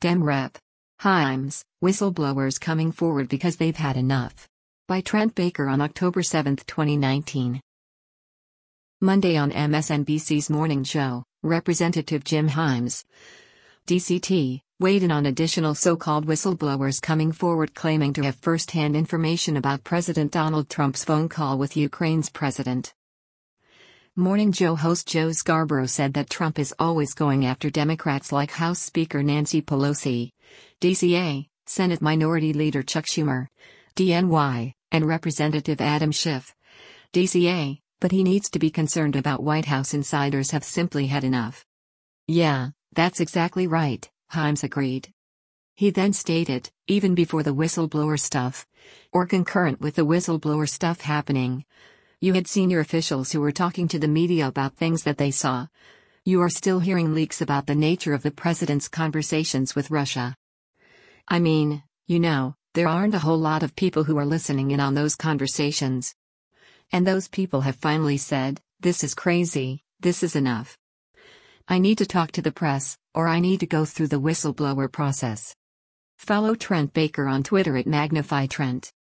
Dem Rep. Himes, whistleblowers coming forward because they've had enough. By Trent Baker on October 7, 2019. Monday on MSNBC's morning show, Representative Jim Himes, DCT, weighed in on additional so-called whistleblowers coming forward claiming to have first-hand information about President Donald Trump's phone call with Ukraine's president. Morning Joe host Joe Scarborough said that Trump is always going after Democrats like House Speaker Nancy Pelosi, DCA, Senate Minority Leader Chuck Schumer, DNY, and Representative Adam Schiff, DCA, but he needs to be concerned about White House insiders have simply had enough. Yeah, that's exactly right, Himes agreed. He then stated, even before the whistleblower stuff, or concurrent with the whistleblower stuff happening, you had senior officials who were talking to the media about things that they saw. You are still hearing leaks about the nature of the president's conversations with Russia. I mean, there aren't a whole lot of people who are listening in on those conversations. And those people have finally said, this is crazy, this is enough. I need to talk to the press, or I need to go through the whistleblower process. Follow Trent Baker on Twitter at MagnifyTrent.